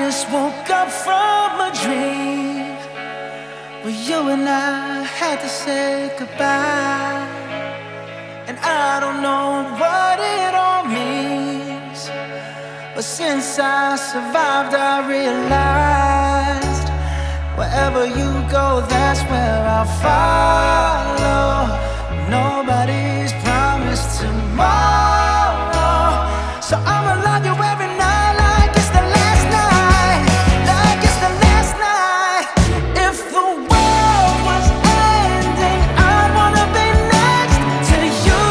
just woke up from a dream where you and I had to say goodbye. And I don't know what it all means, but since I survived, I realized wherever you go, that's where I'll follow. Nobody's promised tomorrow, so I'ma love you every night like it's the last night, like it's the last night. If the world was ending, I'd wanna be next to you.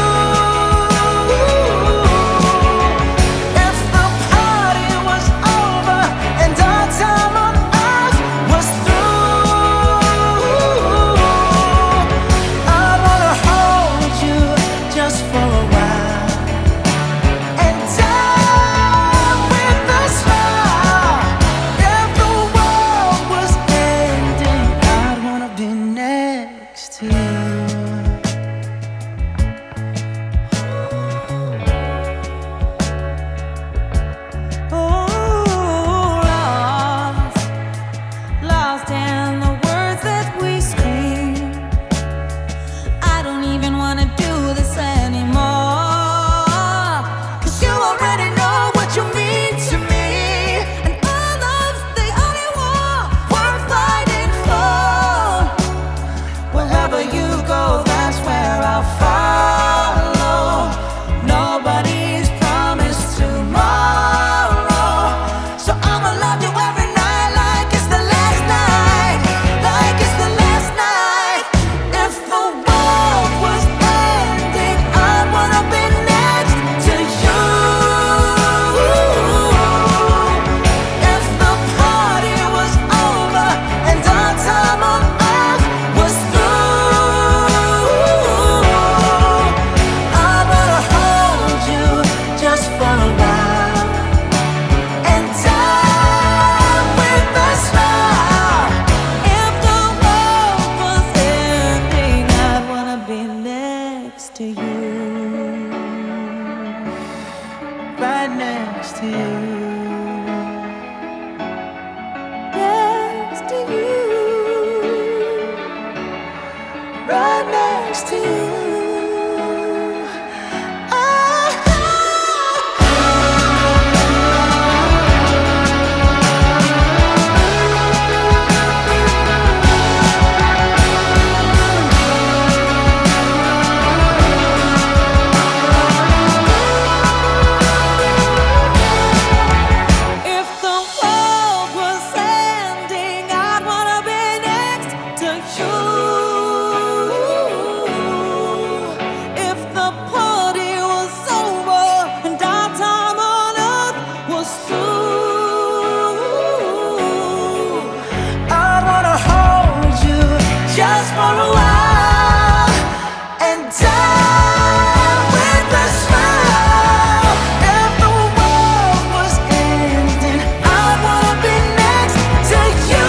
If the party was over and our time on earth was through, I'd wanna hold you just for a while and die with a smile. If the world was ending, I'd wanna be next to you. Lost in the words that we scream. I don't even wanna do this anymore, 'cause you already know what you mean to me, and all love's the only war worth fighting for. Wherever you go, that's where I'll follow. Nobody's promised tomorrow, so I'ma love you every night like it's the last night, like it's the last night. If the world was ending, I'd wanna be next to you. If the party was over and our time on earth was through, I wanna hold you just for a while and die with a smile. If the world was ending, I'd wanna be next to you. Right next to you. Next to you. Right next to you. If the world was ending, I'd wanna be next to you. If the party was over and our time on earth was through, I wanna hold you just for a while and die with a smile. If the world was ending, I'd wanna be next to you.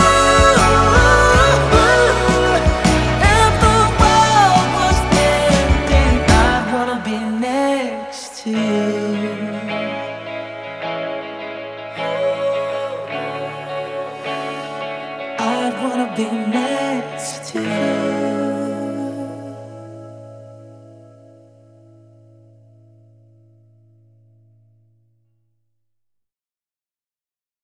If the world was ending, I'd wanna be next to you. I'd wanna be next to you.